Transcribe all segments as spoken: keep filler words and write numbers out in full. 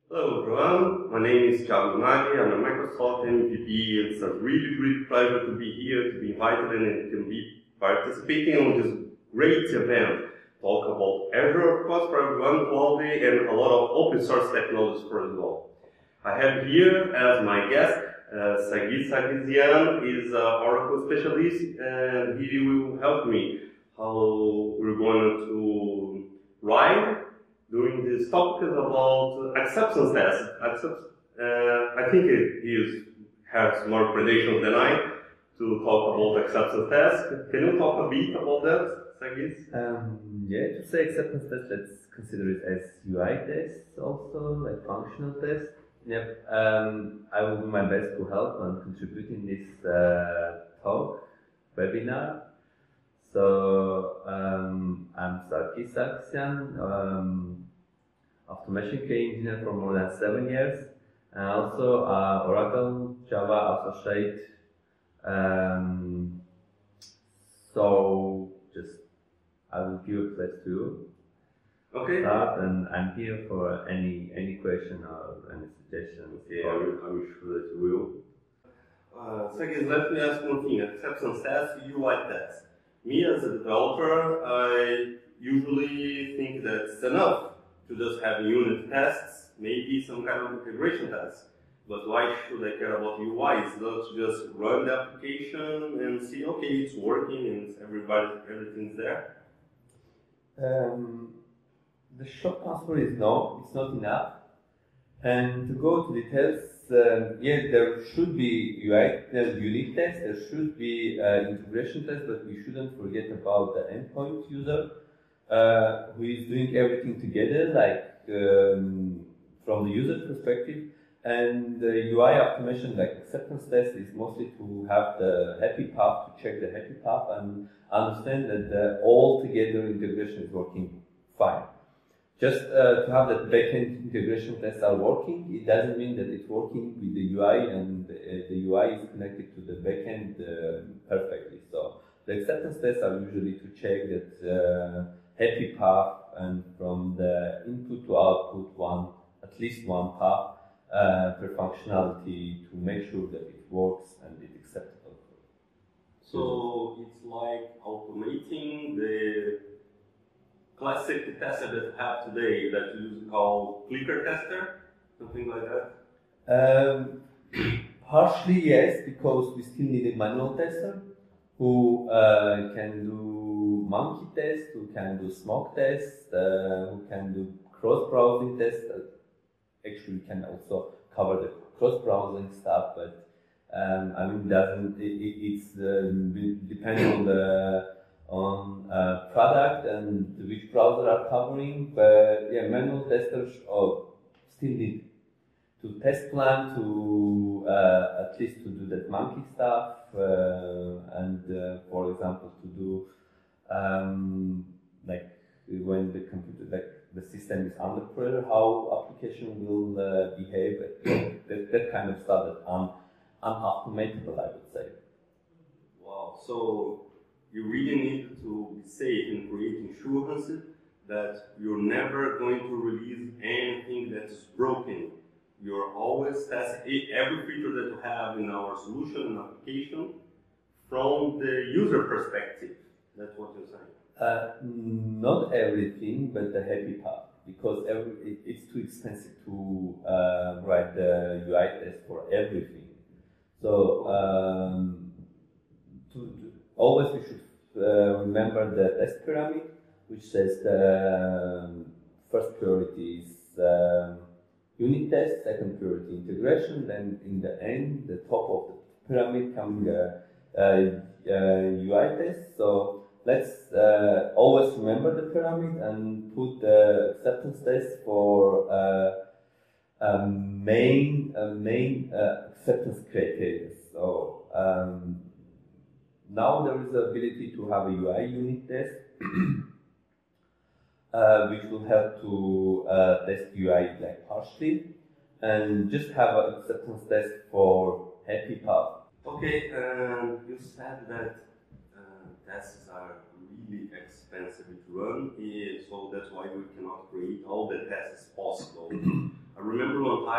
Hello everyone, my name is Thiago Nagi, I'm a Microsoft M V P. It's a really great pleasure to be here, to be invited and to be participating on this great event. Talk about Azure, of course, for everyone, cloud, and a lot of open source technologies for as well. I have here as my guest, uh, Sagit Sargsyan is an Oracle specialist, and he will help me how we're going to write during this topic about acceptance tests. Accept, uh, I think he is, has more credentials than I to talk about acceptance tests. Can you talk a bit about that, Sagit? Um, yeah, to say acceptance test, let's consider it as U I tests also, like functional tests. Yep, um, I will do my best to help and contribute in this uh, talk, webinar. So, um, I'm Sagit Sargsyan, um, automation K engineer for more than seven years, and also uh, Oracle Java associate. Um, so, just I will give a place to you. Okay. Start, and I'm here for any any question or any suggestions. Yeah, I'm, I'm sure that you will. Uh, Sagit, let me ask one thing. Acceptance tests, U I tests. Me as a developer, I usually think that it's enough to just have unit tests, maybe some kind of integration tests. But why should I care about U I? It's not just run the application and see, okay, it's working and everybody, everything's there. Um, the short answer is no, it's not enough. And to go to details, um, yeah, there should be U I, there's unit tests, there should be uh, integration tests, but we shouldn't forget about the endpoint user uh, who is doing everything together, like um, from the user perspective. And the U I automation, like acceptance test, is mostly to have the happy path, to check the happy path and understand that the all together integration is working fine. Just uh, to have that backend integration tests are working, it doesn't mean that it's working with the U I and uh, the U I is connected to the backend uh, perfectly. So the acceptance tests are usually to check that uh, happy path and from the input to output one, at least one path uh, per functionality to make sure that it works and it's acceptable. So it's like automating the classic tester that we have today that you call clicker tester, something like that? Um, partially yes, because we still need a manual tester who uh, can do monkey tests, who can do smoke tests, uh, who can do cross-browsing tests. Uh, actually, can also cover the cross-browsing stuff, but um, I mean, doesn't it, it, it's um, depending on the on uh, product and which browser are covering, but yeah, manual testers oh, still need to test plan to uh, at least to do that monkey stuff uh, and uh, for example to do um, like when the computer like the system is under pressure, how application will uh, behave, that, that kind of stuff that un, unautomatable, I would say. Wow, so you really need to be safe in creating assurances that you're never going to release anything that is broken. You're always testing every feature that you have in our solution and application from the user perspective. That's what you're saying. Uh, not everything, but the happy path, because every, it, it's too expensive to uh, write the U I test for everything. So um, to, to, always we should uh, remember the test pyramid, which says the um, first priority is um, unit test, second priority integration, then in the end, the top of the pyramid coming a, a, a U I test. So let's uh, always remember the pyramid and put the acceptance test for uh, a main a main uh, acceptance criteria. So um, now there is the ability to have a U I unit test, uh, which will help to uh, test U I like partially, and just have an acceptance test for happy path. Okay, um, you said that tests are really expensive to run, so that's why we cannot create all the tests possible. I remember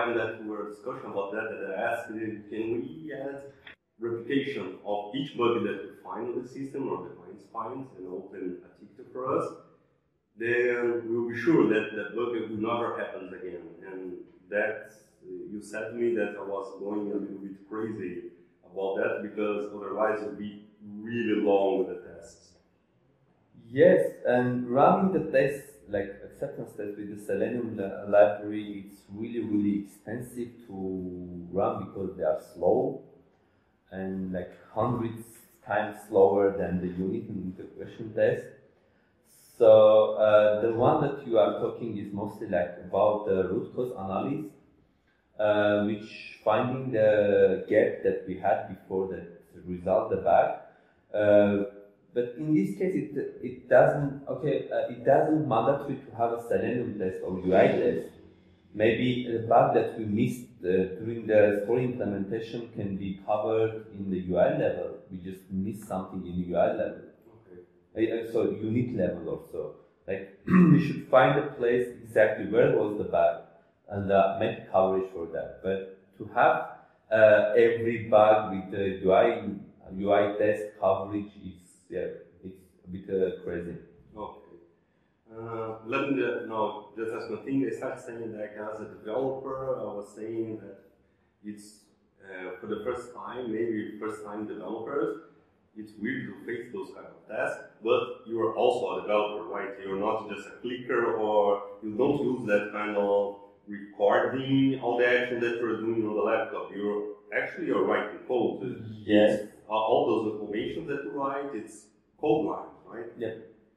time that we were discussing about that, that I asked, can we add replication of each bug that we find in the system or the client finds and open a ticket for us? Then we'll be sure that that bug will never happen again. And that, you said to me that I was going a little bit crazy about that, because otherwise it would be really long with the tests. Yes, and running the tests, like acceptance tests with the Selenium library, it's really, really expensive to run because they are slow and like hundreds times slower than the unit and integration test. So uh, the one that you are talking is mostly like about the root cause analysis, uh, which finding the gap that we had before that result the bug. Uh, but in this case, it it doesn't okay. Uh, it doesn't mandatory to have a Selenium test or U I test. Maybe the bug that we missed uh, during the story implementation can be covered in the U I level. We just missed something in the U I level. So unit level also, like we should find a place exactly where was the bug and uh, make coverage for that. But to have uh, every bug with the U I U I test coverage is yeah, it's a bit uh, crazy. Okay. Uh, let me uh, now just ask one thing. I started saying that as a developer, I was saying that it's uh, for the first time, maybe first time developers. It's weird to face those kind of tests, but you are also a developer, right? You're not just a clicker, or you don't use that kind of recording all the action that you're doing on the laptop. You're actually you're writing code. Yes. Uh, all those information that you write, it's code line, right? Yeah.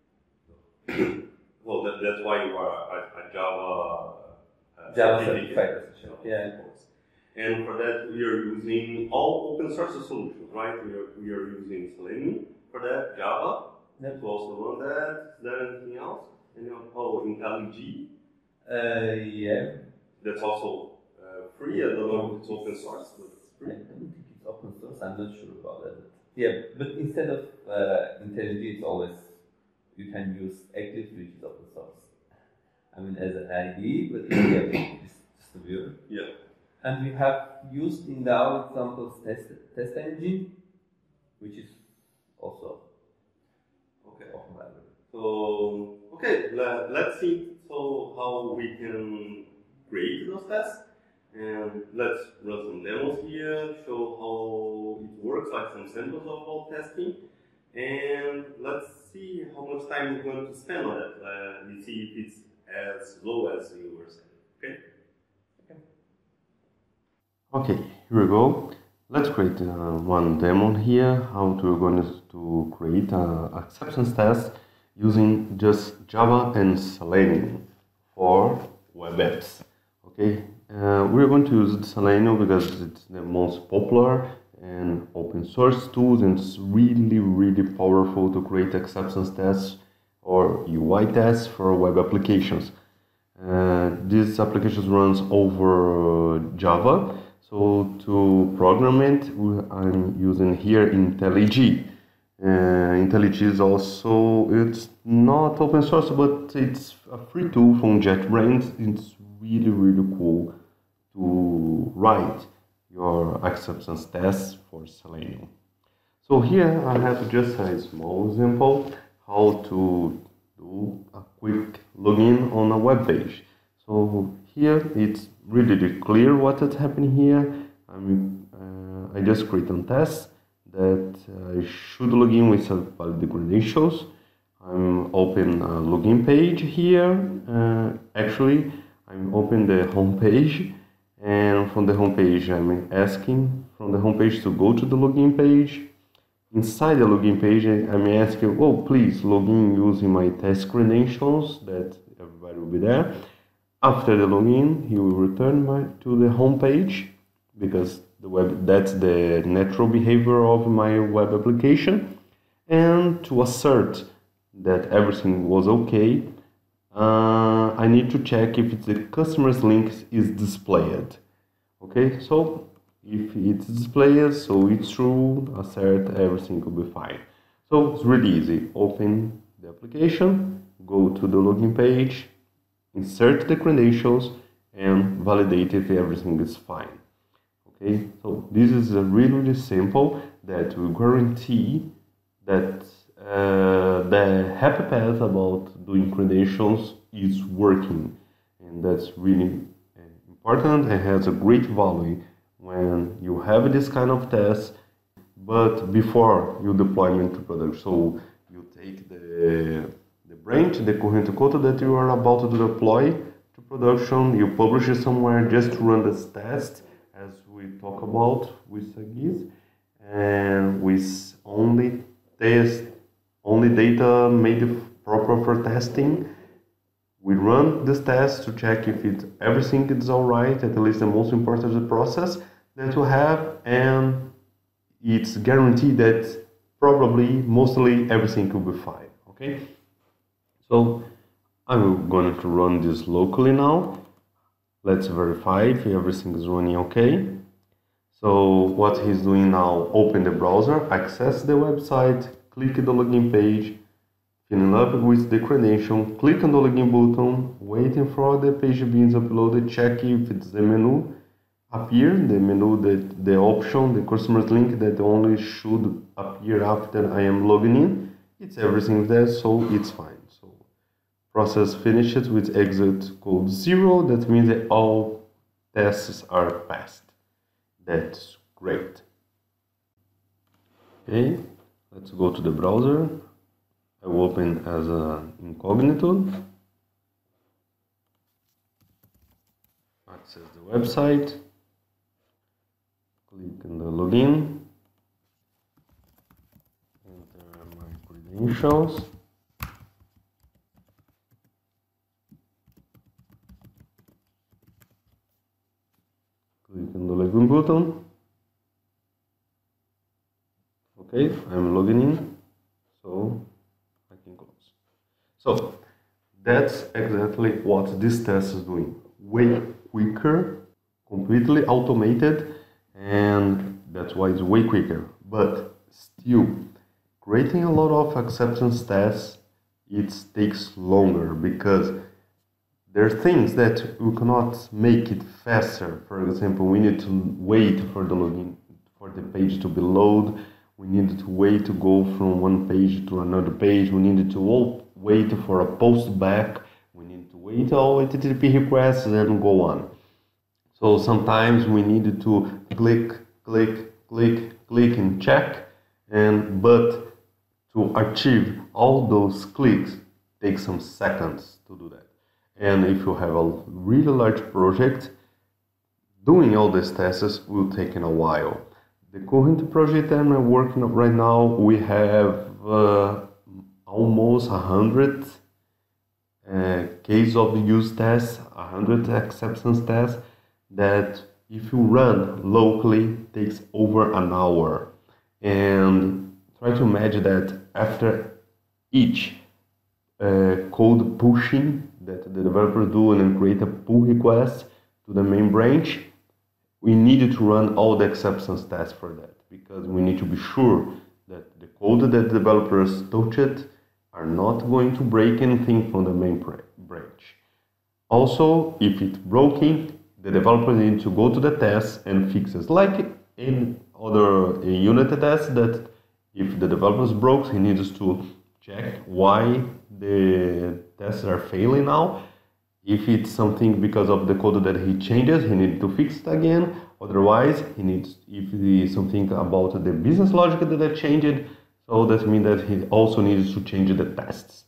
Well, that, that's why you are a, a Java uh, Java certified. Yeah. And for that, we are using all open source solutions, right? We are, we are using Selenium for that, Java. Yep. To also run that. Is there anything else? Any, oh, IntelliJ. Uh, yeah. That's also uh, free. I don't know if it's open source, but it's free. I don't think it's open source. I'm not sure about that. Yeah, but instead of uh, IntelliJ, it's always you can use Eclipse, which is open source. I mean, as an I D E, but yeah, it's just a viewer. Yeah. And we have used in our examples test test engine, which is also okay. open library. So okay, let, let's see so how we can create those tests, and let's run some demos here, show how it works, like some samples of all testing, and let's see how much time we're going to spend on it. Uh, you see if it's as low as you were saying. Okay. Okay, here we go. Let's create uh, one demo here, how to we're going to create an acceptance test using just Java and Selenium for web apps. Okay, uh, we're going to use Selenium because it's the most popular and open source tools, and it's really, really powerful to create acceptance tests or U I tests for web applications. Uh, these applications runs over uh, Java. So to program it, I'm using here IntelliJ. Uh, IntelliJ is also, it's not open source, but it's a free tool from JetBrains. It's really, really cool to write your acceptance tests for Selenium. So here I have just a small example how to do a quick login on a web page. So here it's really clear what is happening here. I'm, uh, I just create a test that I should log in with valid credentials. I'm open a login page here. Uh, actually, I'm open the home page, and from the home page I'm asking from the home page to go to the login page. Inside the login page, I'm asking, oh, please log in using my test credentials, that everybody will be there. After the login, he will return my, to the home page, because the web, that's the natural behavior of my web application. And to assert that everything was okay, uh, I need to check if it's the customer's link is displayed. Okay, so if it's displayed, so it's true, assert, everything will be fine. So it's really easy. Open the application, go to the login page, insert the credentials, and validate if everything is fine. Okay, so this is a really, really simple that will guarantee that uh, the happy path about doing credentials is working, and that's really important and has a great value when you have this kind of test, but before you deploy them into production. So you take the, the branch, the current code that you are about to deploy to production, you publish it somewhere just to run this test, as we talk about with Sagiz, and with only test, only data made proper for testing. We run this test to check if it everything is all right, at least the most important of the process that you have, and it's guaranteed that probably, mostly, everything will be fine. Okay, so I'm going to run this locally now. Let's verify if everything is running okay. So what he's doing now, open the browser, access the website, click the login page, filling up with the credential, click on the login button, waiting for the page being uploaded, check if it's the menu appear, the menu, that the option, the customer's link that only should appear after I am logging in. It's everything there, so it's fine. So process finished with exit code zero. That means that all tests are passed. That's great. Okay, let's go to the browser. I will open as an incognito. Access the website. Click on the login. Enter my credentials. Click on the login button. Okay, I'm logging in, so I can close. So that's exactly what this test is doing. Way quicker, completely automated, and that's why it's way quicker. But still, creating a lot of acceptance tests, it takes longer because there are things that we cannot make it faster. For example, we need to wait for the login, for the page to be loaded. We needed to wait to go from one page to another page. We needed to wait for a post back. We need to wait all H T T P requests and go on. So sometimes we needed to click, click, click, click and check. And but to achieve all those clicks takes some seconds to do that. And if you have a really large project, doing all these tests will take a while. The current project that I'm working on right now, we have uh, almost a hundred uh, case of use tests, a hundred acceptance tests that if you run locally takes over an hour. And try to imagine that after each uh, code pushing that the developer do and create a pull request to the main branch, we needed to run all the acceptance tests for that, because we need to be sure that the code that the developers touched are not going to break anything from the main branch. Also, if it's broken, the developer needs to go to the test and fix it. Like in other unit tests, that if the developer is broke, he needs to check why the tests are failing now. If it's something because of the code that he changes, he needs to fix it again. Otherwise, he needs, if it is something about the business logic that they changed, so that means that he also needs to change the tests.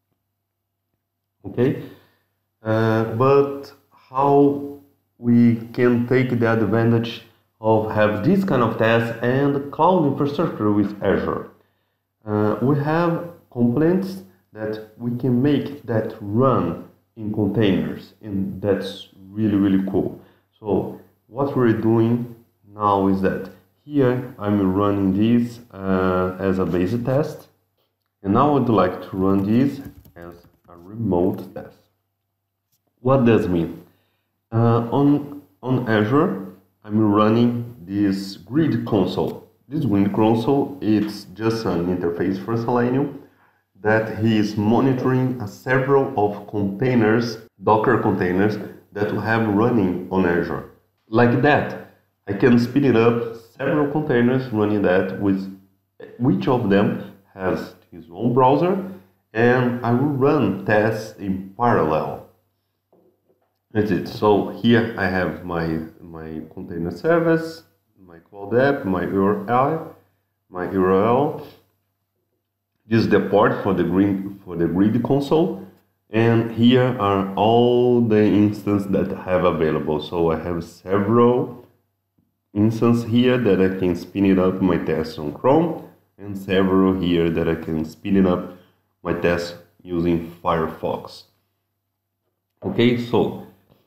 Okay, uh, but how we can take the advantage of have this kind of tests and cloud infrastructure with Azure? Uh, we have components that we can make that run in containers, and that's really really cool. So what we're doing now is that here I'm running this uh, as a basic test, and now I would like to run this as a remote test. What does it mean? Uh, on on Azure, I'm running this grid console. This grid console, it's just an interface for Selenium that he is monitoring a several of containers, Docker containers, that we have running on Azure. Like that, I can spin it up several containers running that, with which of them has his own browser, and I will run tests in parallel. That's it. So here I have my, my container service, my cloud app, my U R L, my U R L. This is the port for the green for the grid console, and here are all the instances that I have available. So I have several instances here that I can spin it up my tests on Chrome, and several here that I can spin it up my tests using Firefox. Okay, so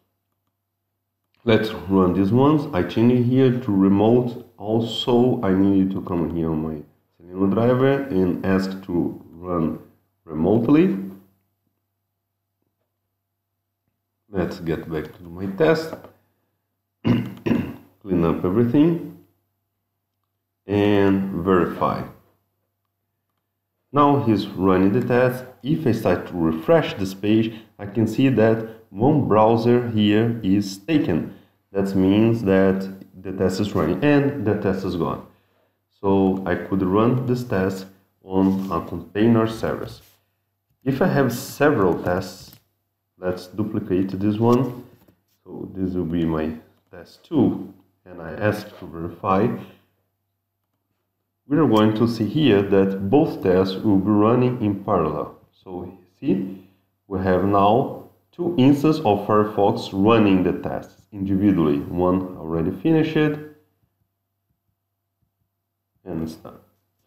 let's run these ones. I change it here to remote. Also, I need to come here on my Selenium driver and ask to run remotely. Let's get back to my test. Clean up everything and verify. Now he's running the test. If I start to refresh this page, I can see that one browser here is taken. That means that the test is running and the test is gone. So I could run this test on a container service. If I have several tests, let's duplicate this one. So this will be my test two, and I ask to verify. We are going to see here that both tests will be running in parallel. So see, we have now two instances of Firefox running the tests individually. One already finished, and it's done.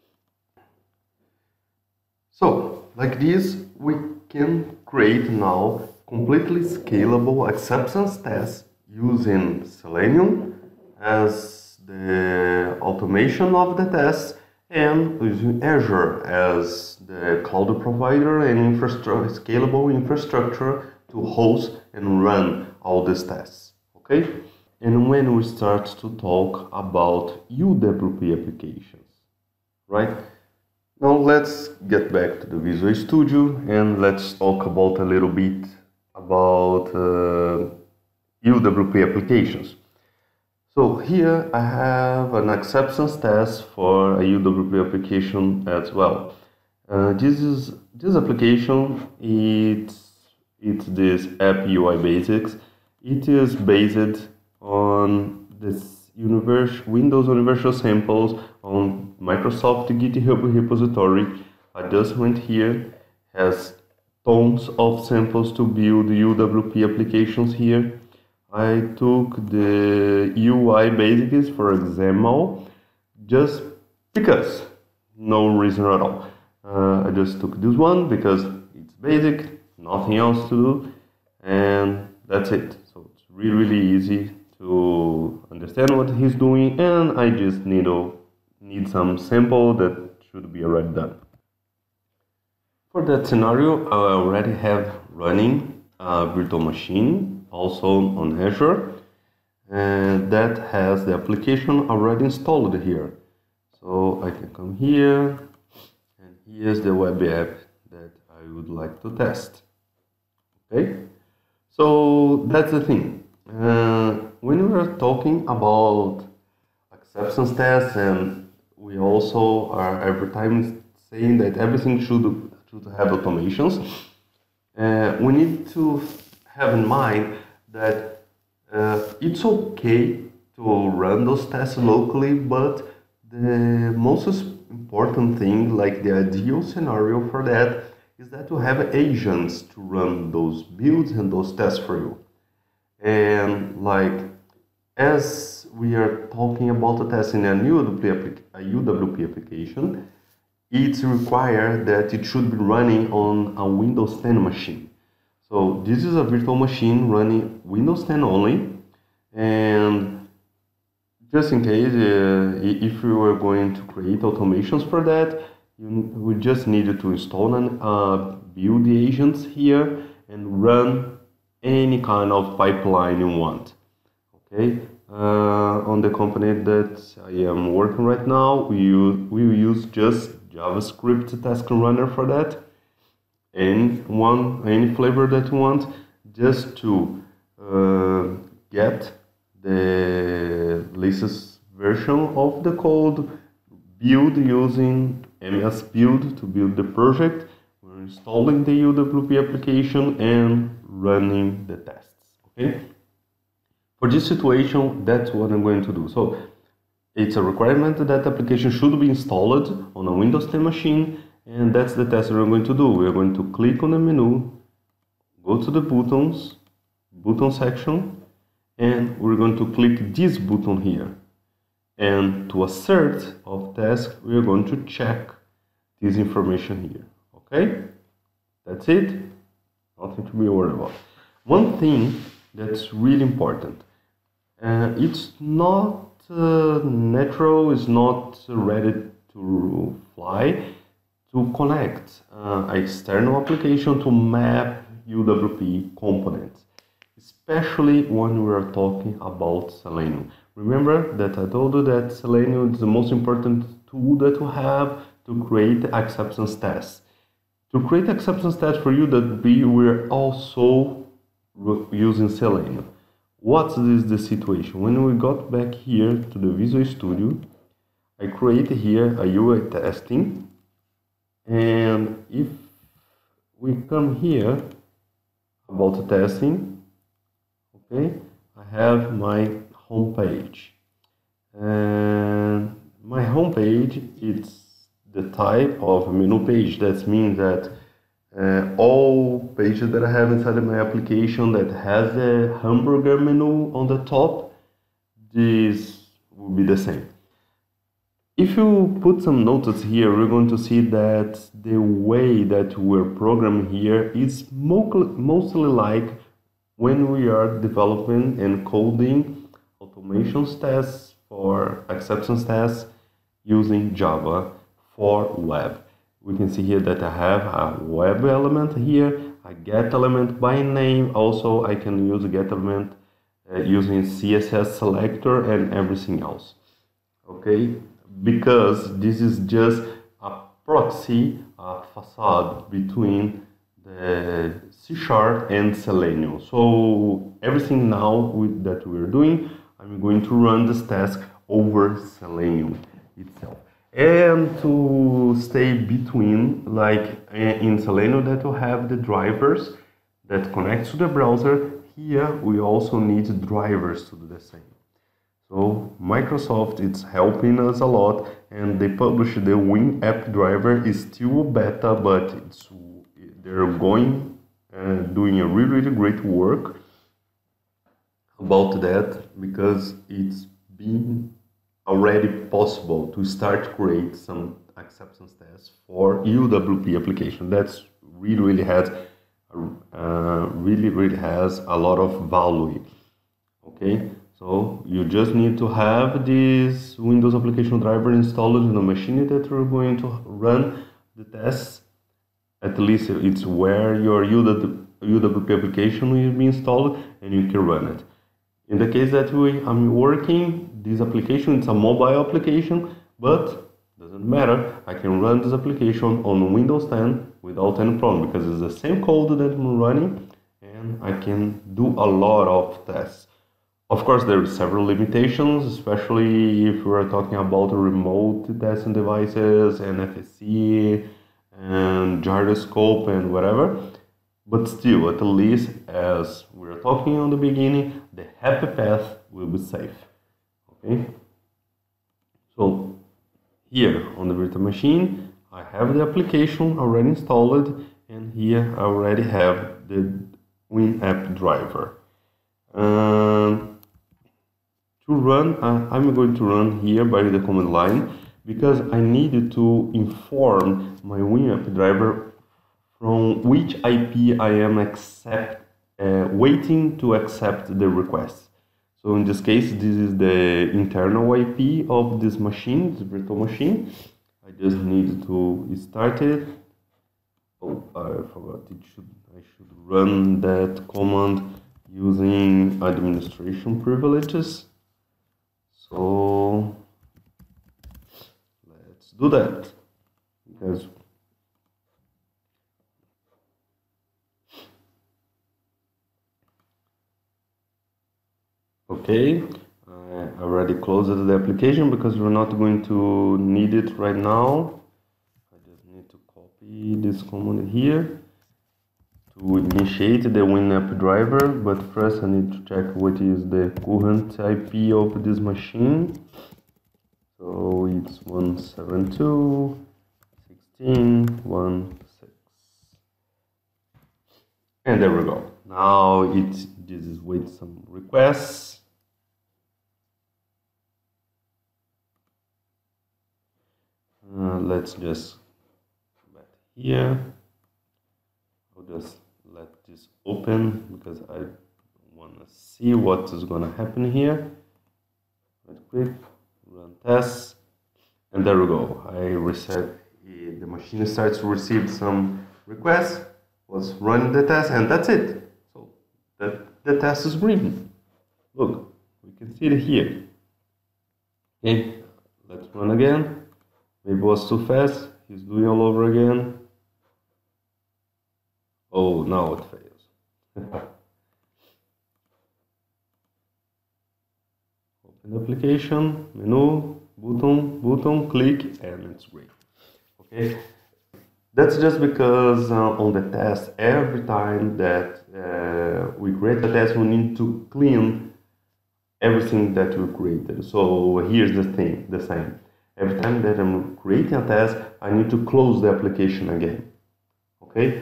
So, like this, we can create now completely scalable acceptance tests using Selenium as the automation of the tests, and using Azure as the cloud provider and infrastructure, scalable infrastructure to host and run all these tests. Okay? And when we start to talk about U W P applications, right? Now let's get back to the Visual Studio and let's talk about a little bit about uh, U W P applications. So here I have an acceptance test for a U W P application as well. Uh, this is this application. It's it's this app U I basics. It is based on this universe, Windows Universal Samples on Microsoft GitHub repository. I just went here, has tons of samples to build U W P applications here. I took the U I basics for example, just because, no reason at all. Uh, I just took this one because it's basic, nothing else to do, and that's it. So it's really, really easy to understand what he's doing, and I just need to need some sample that should be already done. For that scenario, I already have running a virtual machine, also on Azure, and that has the application already installed here. So I can come here, and here's the web app that I would like to test. Okay, so that's the thing. Uh, when we are talking about acceptance tests, and we also are every time saying that everything should, should have automations, uh, we need to have in mind that uh, it's okay to run those tests locally, but the most important thing, like the ideal scenario for that, is that you have agents to run those builds and those tests for you. And like, as we are talking about the testing a U W P application, it's required that it should be running on a Windows ten machine. So this is a virtual machine running Windows ten only, and just in case, uh, if you are going to create automations for that, you we just need to install and uh, build the agents here and run any kind of pipeline you want. Okay, uh, on the company that I am working right now, we use, we use just JavaScript task runner for that. Any one, any flavor that you want, just to uh, get the latest version of the code, build using M S Build to build the project, we're installing the U W P application and running the tests. Okay. For this situation, that's what I'm going to do. So it's a requirement that the application should be installed on a Windows ten machine, and that's the test we're going to do. We're going to click on the menu, go to the buttons, button section, and we're going to click this button here. And to assert of task, we're going to check this information here. Okay? That's it. Nothing to be worried about. One thing that's really important. Uh, it's not uh, natural, it's not ready to fly to connect uh, an external application to map U W P components, especially when we are talking about Selenium. Remember that I told you that Selenium is the most important tool that we have to create acceptance tests. To create acceptance tests for U W P, we're also using Selenium. What is the situation? When we got back here to the Visual Studio, I created here a U I testing, and if we come here about the testing, okay, I have my home page, and my home page, it's the type of menu page. That means that Uh, all pages that I have inside of my application that has a hamburger menu on the top, this will be the same. If you put some notes here, we're going to see that the way that we're programming here is mostly like when we are developing and coding automation tests for acceptance tests using Java for web. We can see here that I have a web element here, a get element by name. Also, I can use a get element uh, using C S S selector and everything else. Okay, because this is just a proxy, a facade between the C Sharp and Selenium. So everything now with, that we're doing, I'm going to run this task over Selenium itself. And to stay between, like in Selenium that you have the drivers that connect to the browser, here we also need drivers to do the same. So Microsoft is helping us a lot, and they published the WinApp driver. Is still beta, but it's they're going uh, doing a really, really great work about that, because it's been already possible to start create some acceptance tests for U W P application. That's really, really has uh, really, really has a lot of value. Okay, so you just need to have this Windows application driver installed in the machine that you're going to run the tests. At least it's where your U W P application will be installed, and you can run it. In the case that we I'm working, this application, it's a mobile application, but doesn't matter. I can run this application on Windows ten without any problem, because it's the same code that I'm running, and I can do a lot of tests. Of course, there are several limitations, especially if we're talking about remote testing devices, N F S C, and gyroscope, and whatever. But still, at least, as we were talking on the beginning, the happy path will be safe. Okay. So here on the virtual machine, I have the application already installed, and here I already have the WinApp driver. Um, to run, uh, I'm going to run here by the command line, because I needed to inform my WinApp driver from which I P I am accept, uh, waiting to accept the request. So in this case, this is the internal I P of this machine, this virtual machine. I just need to start it. Oh, I forgot. It should I should run that command using administration privileges. So let's do that, because Okay, I already closed the application because we're not going to need it right now. I just need to copy this command here to initiate the WinApp driver, but first I need to check what is the current I P of this machine. So it's one seventy-two dot sixteen dot one six. And there we go. Now it this is with some requests. Uh, let's just back here. I'll just let this open because I want to see what is going to happen here. Right click, run tests, and there we go. I reset. The machine starts to receive some requests. Was running the test, and that's it. So that the test is green. Look, we can see it here. Okay, let's run again. Maybe it was too fast. He's doing all over again. Oh, now it fails. Open the application, menu, button, button, click, and it's great. Okay. That's just because uh, on the test, every time that uh, we create a test, we need to clean everything that we created. So here's the thing, the same. Every time that I'm creating a test, I need to close the application again. Okay,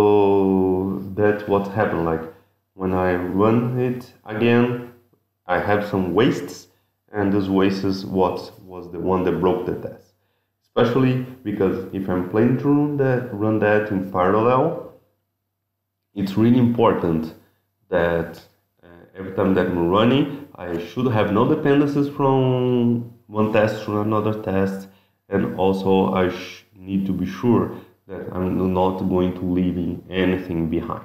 so that's what happened. Like when I run it again, I have some wastes, and this waste is what was the one that broke the test. Especially because if I'm planning to run that, run that in parallel, it's really important that uh, every time that I'm running, I should have no dependencies from one test to another test, and also I sh need to be sure that I'm not going to leave anything behind.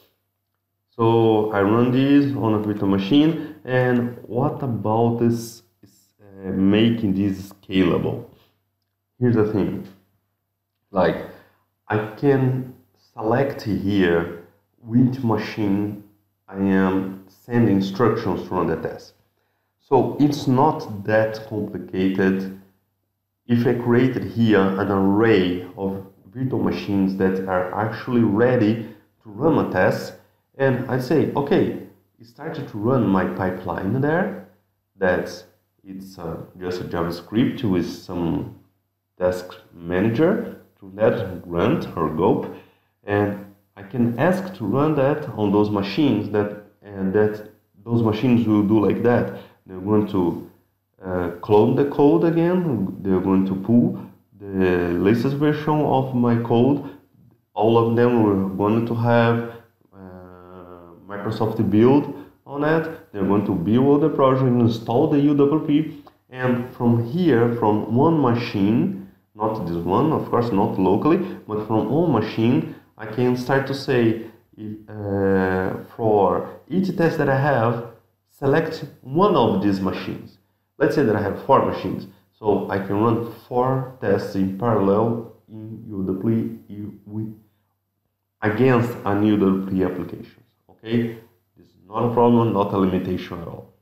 So I run this on a virtual machine, and what about this uh, making this scalable? Here's the thing, like I can select here which machine I am sending instructions to run the test. So it's not that complicated. If I created here an array of virtual machines that are actually ready to run a test, and I say, okay, it started to run my pipeline there. That's it's uh, just a JavaScript with some task manager to that grunt or gulp, and I can ask to run that on those machines that and that those machines will do like that. They're going to uh, clone the code again. They're going to pull the latest version of my code. All of them are going to have uh, Microsoft build on it. They're going to build the project, install the U W P, and from here, from one machine, not this one, of course, not locally, but from one machine, I can start to say uh, for each test that I have, select one of these machines. Let's say that I have four machines, so I can run four tests in parallel in U W P against a U W P application. Okay, this is not a problem, not a limitation at all.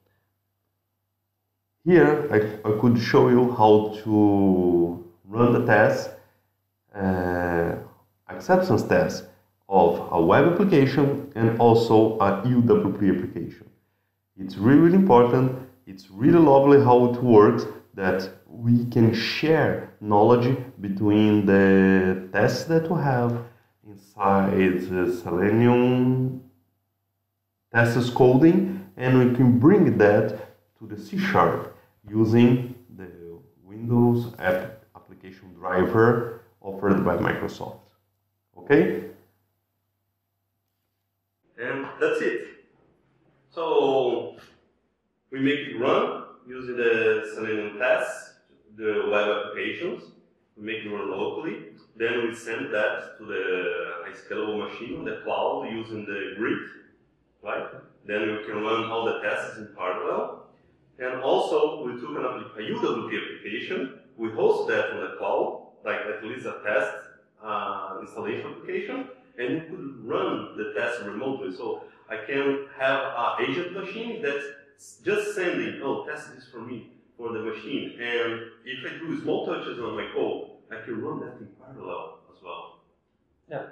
Here I, I could show you how to run the test, uh, acceptance test of a web application and also a U W P application. It's really, really important. It's really lovely how it works, that we can share knowledge between the tests that we have inside the Selenium tests coding, and we can bring that to the C Sharp using the Windows app application driver offered by Microsoft. Okay? And that's it. So we make it run using the Selenium tests, the web applications. We make it run locally. Then we send that to the a scalable machine on the cloud using the grid, right? Then we can run all the tests in parallel. And also we took an a U W P application. We host that on the cloud, like at least a test uh, installation application, and we could run the test remotely. So I can have an agent machine that just sending, oh, test this for me, for the machine. And if I do small touches on my code, I can run that in parallel as well. Yeah.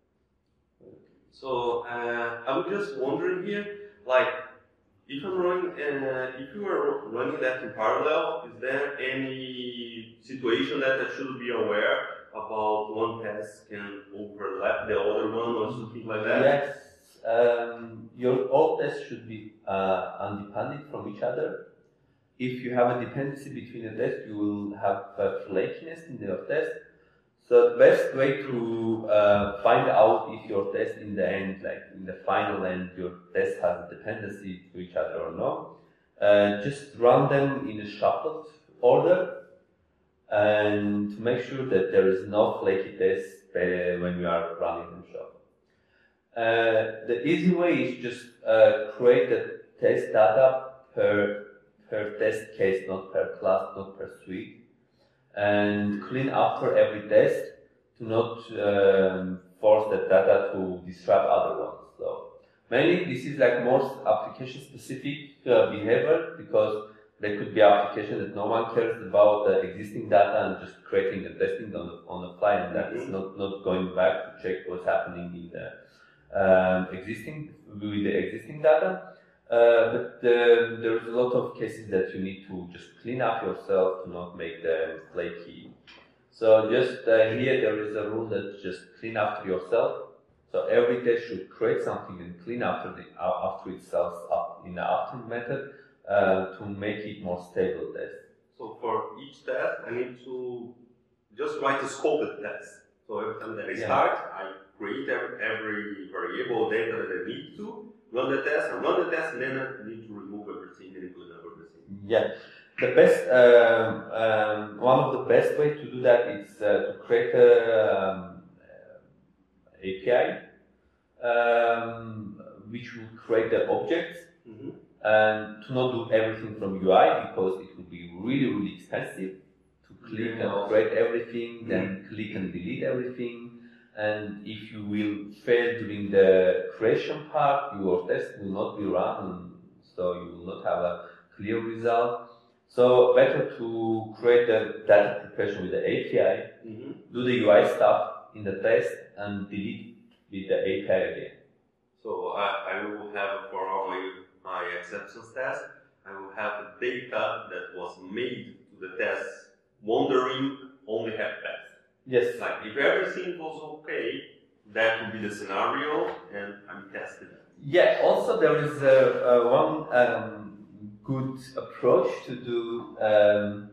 So uh, I was just wondering here, like, if I'm running, uh, if you are running that in parallel, is there any situation that I should be aware about one test can overlap the other one or something like that? Yes. Um, your all tests should be uh, independent from each other. If you have a dependency between the tests, you will have uh, flakiness in your test. So the best way to uh, find out if your test in the end, like in the final end, your test has a dependency to each other or not, uh, just run them in a shuffled order and to make sure that there is no flaky test uh, when you are running them shuffled. Uh, the easy way is just uh, create the test data per, per test case, not per class, not per suite, and clean after every test to not um, force the data to disrupt other ones. So mainly this is like more application specific uh, behavior, because there could be application that no one cares about the existing data and just creating the testing on the, on the fly, and that is not, not going back to check what's happening in the Um, existing with the existing data, uh, but uh, there's a lot of cases that you need to just clean up yourself to not make them flaky. So just uh, here there is a rule that just clean after yourself. So every test should create something and clean after the uh, after itself up in the after method uh, to make it more stable test. So for each test, I need to just write a scoped test. So every time that I Yeah. start, I create every, every variable data that I need to, run the test, and run the test, and then I need to remove everything and include everything. Yeah, the best, um, um, one of the best way to do that is uh, to create a um, A P I, um, which will create the objects, Mm-hmm. and to not do everything from U I, because it will be really, really expensive to click Yeah. and create everything, then click and delete everything. And if you will fail during the creation part, your test will not be run, so you will not have a clear result. So better to create the data preparation with the A P I, Mm-hmm. do the U I stuff in the test, and delete with the A P I again. So I, I will have for all my, my acceptance test, I will have the data that was made to the test wondering only have passed. Yes. Like if everything was okay, that would be the scenario, and I'm testing it. Yeah, also there is a, a one um, good approach to do um,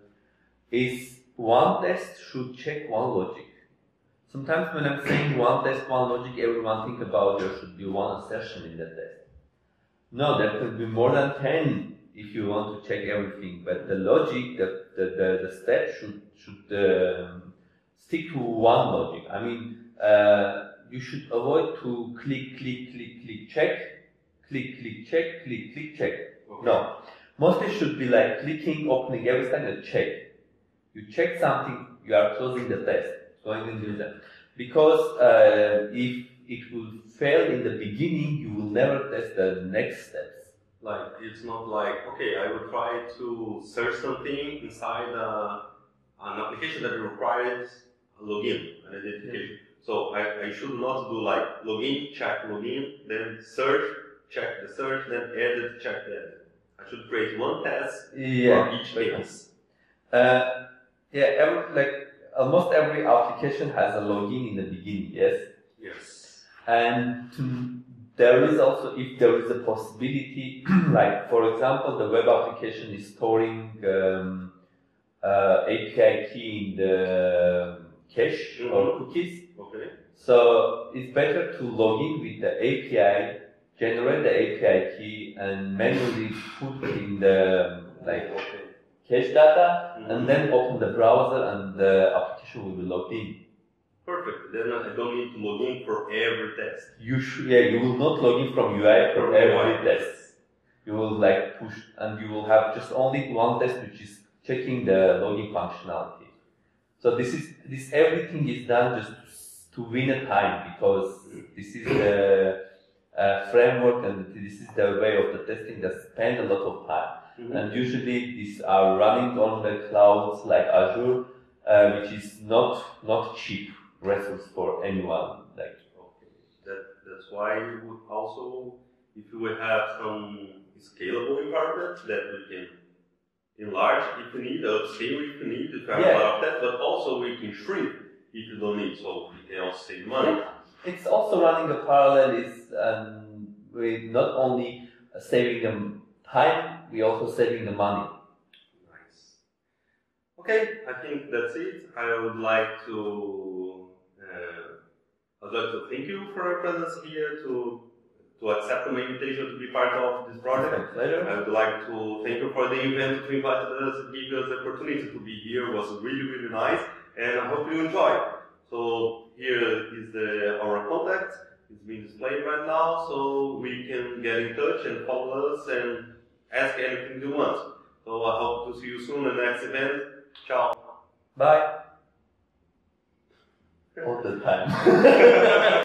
is one test should check one logic. Sometimes when I'm saying one test, one logic, everyone think about there should be one assertion in the test. No, there could be more than ten if you want to check everything, but the logic, the, the, the, the step should, should um, stick to one logic. I mean, uh, you should avoid to click, click, click, click, check, click, click, check, click, click, check. Okay. No. Mostly should be like clicking, opening every time and check. You check something, you are closing the test, going and do that. Because uh, if it will fail in the beginning, you will never test the next steps. Like it's not like, okay, I will try to search something inside uh, an application that requires a login, an identification. Yeah. So I, I should not do like login, check login, then search, check the search, then edit, check the edit. I should create one test yeah, for each case. Uh, yeah, every, like almost every application has a login in the beginning, yes? Yes. And to, there is also, if there is a possibility, like for example, the web application is storing um, uh, A P I key in the cache mm-hmm. or cookies. Okay. So it's better to log in with the A P I, generate the A P I key, and manually put in the like okay. cache data, mm-hmm. and then open the browser, and the application will be logged in. Perfect. Then I don't need to log in for every test. You should, yeah, you will not log in from U I for every test. You will like push, and you will have just only one test, which is checking the login functionality. So this is this everything is done just to win a time, because this is the uh, framework, and this is the way of the testing that spend a lot of time. Mm-hmm. And usually these are running on the clouds like Azure, uh, which is not not cheap resource for anyone. Like okay, that that's why we would also, if we would have some scalable environment that we can enlarge if you need, or scale if you need, if you have yeah. a lot of that, but also we can shrink if you don't need, so we can also save money. Yeah. It's also running a parallel is um, with not only saving them time, we also saving the money. Nice. Okay, I think that's it. I would like to uh, I'd like to thank you for your presence here, to to accept my invitation to be part of this project. Later. I would like to thank you for the event, to invite us, to give us the opportunity to be here. It was really, really nice, and I hope you enjoy. So here is the, our contact. It's being displayed right now, so we can get in touch and follow us and ask anything you want. So I hope to see you soon in the next event. Ciao. Bye. All the time.